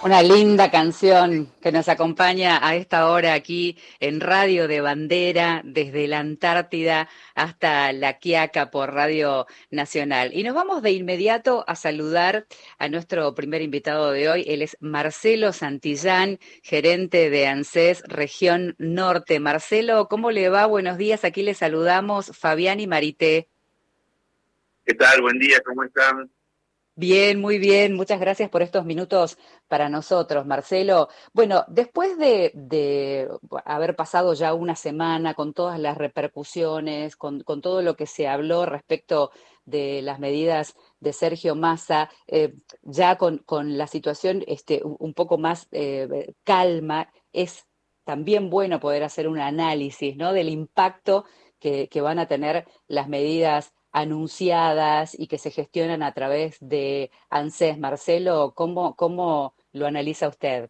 Una linda canción que nos acompaña a esta hora aquí en Radio de Bandera, desde la Antártida hasta La Quiaca por Radio Nacional. Y nos vamos de inmediato a saludar a nuestro primer invitado de hoy. Él es Marcelo Santillán, gerente de ANSES Región Norte. Marcelo, ¿cómo le va? Buenos días. Aquí le saludamos Fabián y Marité. ¿Qué tal? Buen día, ¿cómo están? Bien, muy bien. Muchas gracias por estos minutos para nosotros, Marcelo. Bueno, después de haber pasado ya una semana con todas las repercusiones, con todo lo que se habló respecto de las medidas de Sergio Massa, ya con la situación un poco más calma, es también bueno poder hacer un análisis, ¿no?, del impacto que van a tener las medidas anunciadas y que se gestionan a través de ANSES. Marcelo, ¿cómo lo analiza usted?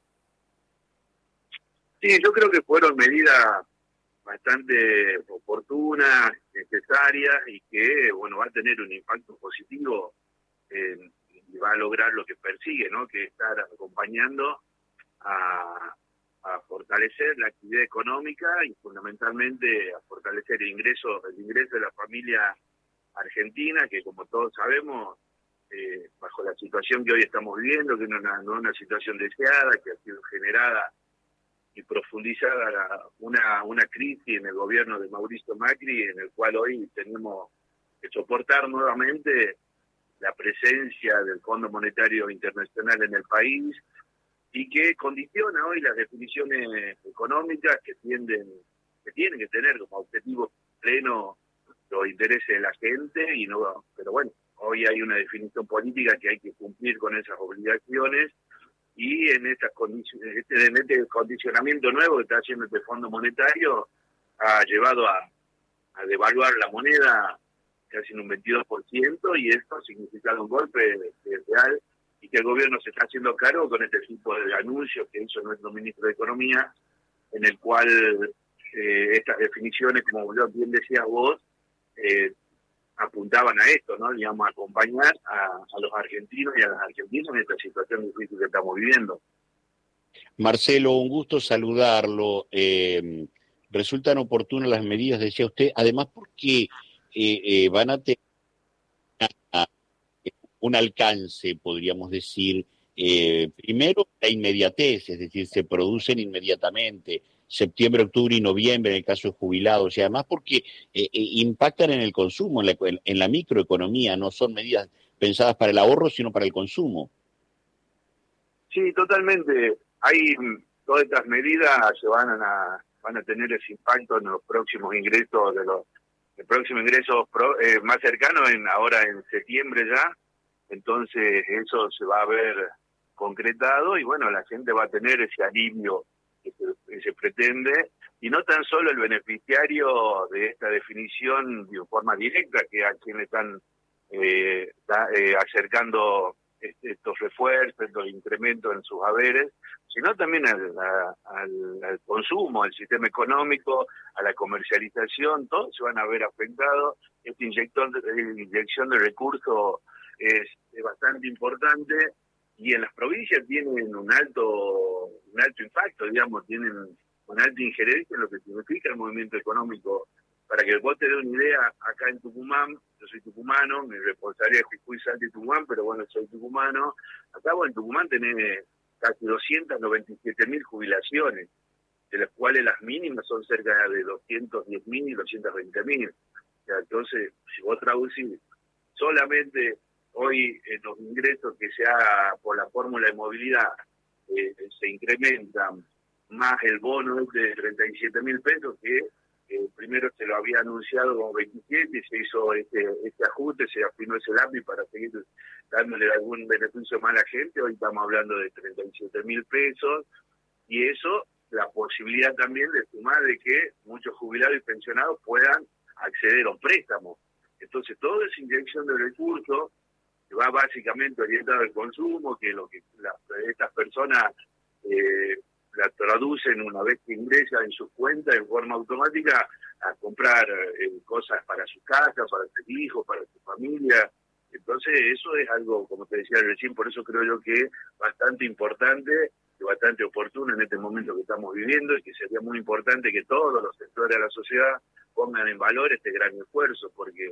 Sí, yo creo que fueron medidas bastante oportunas, necesarias y que, bueno, va a tener un impacto positivo y va a lograr lo que persigue, ¿no? Que estar acompañando a fortalecer la actividad económica y fundamentalmente a fortalecer el ingreso de la familia argentina, que como todos sabemos, bajo la situación que hoy estamos viviendo, que no es una situación deseada, que ha sido generada y profundizada una crisis en el gobierno de Mauricio Macri, en el cual hoy tenemos que soportar nuevamente la presencia del Fondo Monetario Internacional en el país y que condiciona hoy las definiciones económicas que tienen que tener como objetivo pleno los intereses de la gente, y no, pero bueno, hoy hay una definición política que hay que cumplir con esas obligaciones, y en estas condiciones, en este condicionamiento nuevo que está haciendo este Fondo Monetario, ha llevado a devaluar la moneda casi en un 22%, y esto ha significado un golpe real, y que el gobierno se está haciendo cargo con este tipo de anuncios que hizo nuestro ministro de Economía, en el cual estas definiciones, como bien decías vos, apuntaban a esto, ¿no? Digamos, a acompañar a los argentinos y a las argentinas en esta situación difícil que estamos viviendo. Marcelo, un gusto saludarlo. Resultan oportunas las medidas, decía usted, además porque van a tener un alcance, podríamos decir, primero la inmediatez, es decir, se producen inmediatamente, septiembre, octubre y noviembre en el caso de jubilados, y además porque impactan en el consumo, en la microeconomía, no son medidas pensadas para el ahorro, sino para el consumo. Sí, totalmente. Todas estas medidas van a tener ese impacto en los próximos ingresos más cercanos, ahora en septiembre ya. Entonces eso se va a ver concretado y bueno, la gente va a tener ese alivio que se pretende, y no tan solo el beneficiario de esta definición de forma directa, que a quien le están acercando estos refuerzos, estos incrementos en sus haberes, sino también al consumo, al sistema económico, a la comercialización. Todos se van a ver afectados. Esta inyección de recursos es bastante importante, y en las provincias tienen un alto impacto, digamos, tienen una alta injerencia en lo que significa el movimiento económico. Para que vos te dé una idea, acá en Tucumán, yo soy tucumano, mi responsabilidad es Jujuy, Salta y Tucumán, pero bueno, soy tucumano. Acá en Tucumán tenés casi 297.000 jubilaciones, de las cuales las mínimas son cerca de 210.000 y 220.000. O sea, entonces, si vos traducís solamente hoy los ingresos que se haga por la fórmula de movilidad, se incrementan, más el bono de 37.000 pesos, que primero se lo había anunciado como 27, y se hizo este ajuste, se afinó ese lápiz para seguir dándole algún beneficio más a la gente. Hoy estamos hablando de 37.000 pesos, y eso, la posibilidad también de sumar de que muchos jubilados y pensionados puedan acceder a un préstamo. Entonces, toda esa inyección de recursos que va básicamente orientado al consumo, que estas personas la traducen una vez que ingresan en sus cuentas en forma automática a comprar cosas para su casa, para sus hijos, para su familia, Entonces eso es algo, como te decía recién, por eso creo yo que bastante importante y bastante oportuno en este momento que estamos viviendo, y que sería muy importante que todos los sectores de la sociedad pongan en valor este gran esfuerzo, porque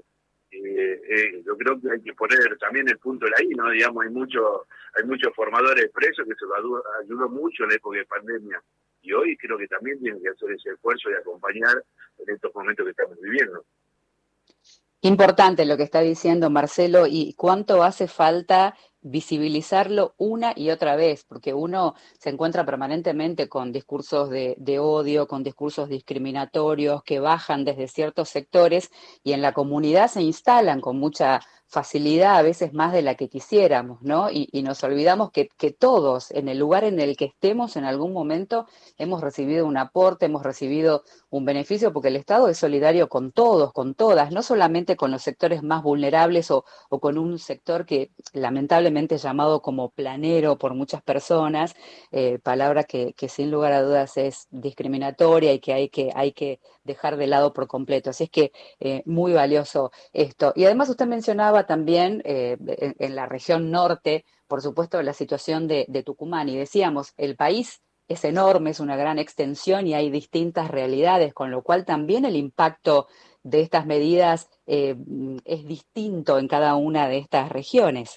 yo creo que hay que poner también el punto de la I, ¿no? Digamos, hay muchos formadores presos que se lo ayudó mucho en la época de pandemia, y hoy creo que también tienen que hacer ese esfuerzo de acompañar en estos momentos que estamos viviendo. Importante lo que está diciendo Marcelo, y cuánto hace falta visibilizarlo una y otra vez, porque uno se encuentra permanentemente con discursos de odio, con discursos discriminatorios que bajan desde ciertos sectores y en la comunidad se instalan con mucha facilidad, a veces más de la que quisiéramos, ¿no? Y nos olvidamos que todos, en el lugar en el que estemos en algún momento, hemos recibido un aporte, hemos recibido un beneficio, porque el Estado es solidario con todos, con todas, no solamente con los sectores más vulnerables o con un sector que lamentablemente es llamado como planero por muchas personas, palabra que sin lugar a dudas es discriminatoria y que hay que dejar de lado por completo. Así es que muy valioso esto. Y además usted mencionaba también en la región norte, por supuesto, la situación de Tucumán, y decíamos, el país es enorme, es una gran extensión y hay distintas realidades, con lo cual también el impacto de estas medidas es distinto en cada una de estas regiones.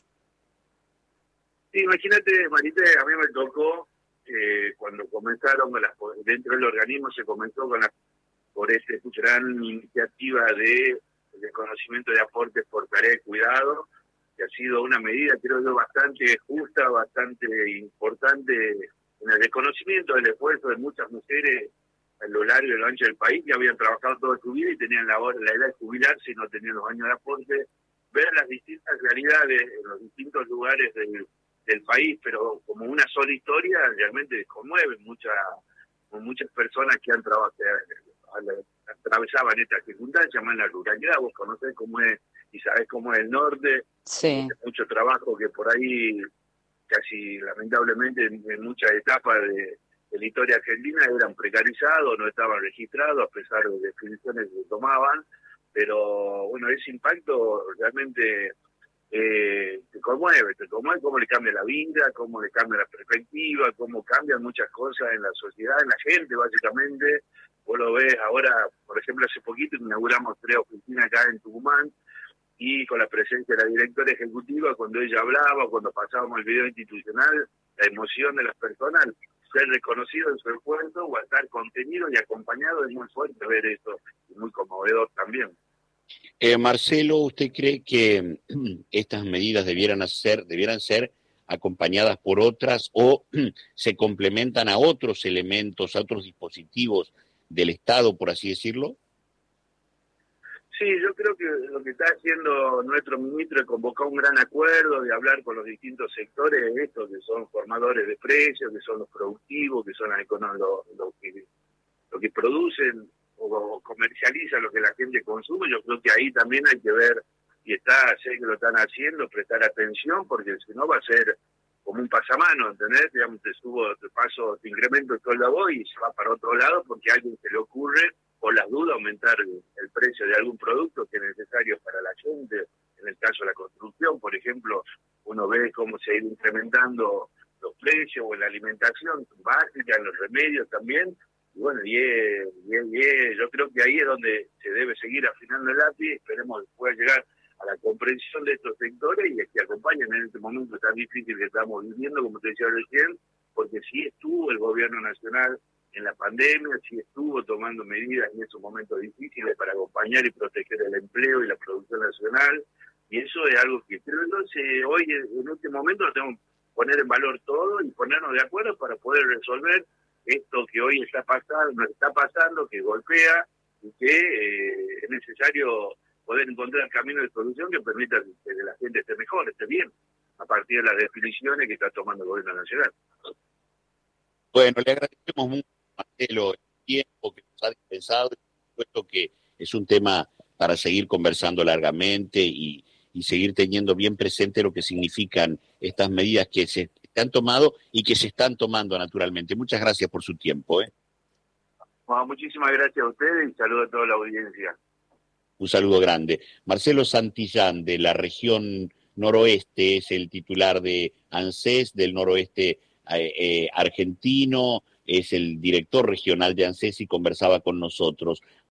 Sí, imagínate, Marita, a mí me tocó cuando comenzaron dentro del organismo se comenzó por esta gran iniciativa de reconocimiento de aportes por tarea de cuidado, que ha sido una medida, creo yo, bastante justa, bastante importante en el reconocimiento del esfuerzo de muchas mujeres a lo largo y a lo ancho del país, que habían trabajado toda su vida y tenían la edad de jubilarse y no tenían los años de aporte, ver las distintas realidades en los distintos lugares del país, pero como una sola historia, realmente conmueve muchas personas que han atravesaban esta circunstancia, más en la ruralidad. Vos conocés cómo es y sabés cómo es el norte, sí. Mucho trabajo que por ahí, casi lamentablemente en muchas etapas de la historia argentina eran precarizados, no estaban registrados a pesar de definiciones que tomaban, pero bueno, ese impacto realmente te conmueve cómo le cambia la vida, cómo le cambia la perspectiva, cómo cambian muchas cosas en la sociedad, en la gente básicamente. Vos lo ves ahora, por ejemplo, hace poquito inauguramos 3 oficinas acá en Tucumán, y con la presencia de la directora ejecutiva, cuando ella hablaba, cuando pasábamos el video institucional, la emoción de las personas, ser reconocido en su esfuerzo o estar contenido y acompañado, es muy fuerte ver eso, y muy conmovedor también. Marcelo, ¿usted cree que estas medidas debieran ser acompañadas por otras o se complementan a otros elementos, a otros dispositivos del Estado, por así decirlo? Sí, yo creo que lo que está haciendo nuestro ministro es convocar un gran acuerdo, de hablar con los distintos sectores, estos que son formadores de precios, que son los productivos, que son lo que producen o comercializan lo que la gente consume. Yo creo que ahí también hay que ver, y sé que lo están haciendo, prestar atención, porque si no va a ser como un pasamano, ¿entendés? Digamos, te incremento el sueldo a vos y se va para otro lado porque a alguien se le ocurre, por las dudas, aumentar el precio de algún producto que es necesario para la gente. En el caso de la construcción, por ejemplo, uno ve cómo se ha ido incrementando los precios, o en la alimentación básica, en los remedios también. Y bueno, yo creo que ahí es donde se debe seguir afinando el lápiz. Esperemos que pueda llegar a la comprensión de estos sectores y que acompañen en este momento tan difícil que estamos viviendo, como te decía recién, porque sí estuvo el gobierno nacional en la pandemia, sí estuvo tomando medidas en esos momentos difíciles para acompañar y proteger el empleo y la producción nacional, y eso es algo que creo. Entonces hoy en este momento tenemos que poner en valor todo y ponernos de acuerdo para poder resolver esto que hoy nos está pasando, que golpea, y que es necesario poder encontrar caminos de solución que permitan que la gente esté mejor, esté bien, a partir de las definiciones que está tomando el gobierno nacional. Bueno, le agradecemos mucho, Marcelo, el tiempo que nos ha dispensado, y por supuesto que es un tema para seguir conversando largamente y seguir teniendo bien presente lo que significan estas medidas que se han tomado y que se están tomando naturalmente. Muchas gracias por su tiempo. Bueno, muchísimas gracias a ustedes y saludo a toda la audiencia. Un saludo grande. Marcelo Santillán, de la región noroeste, es el titular de ANSES, del noroeste argentino, es el director regional de ANSES y conversaba con nosotros.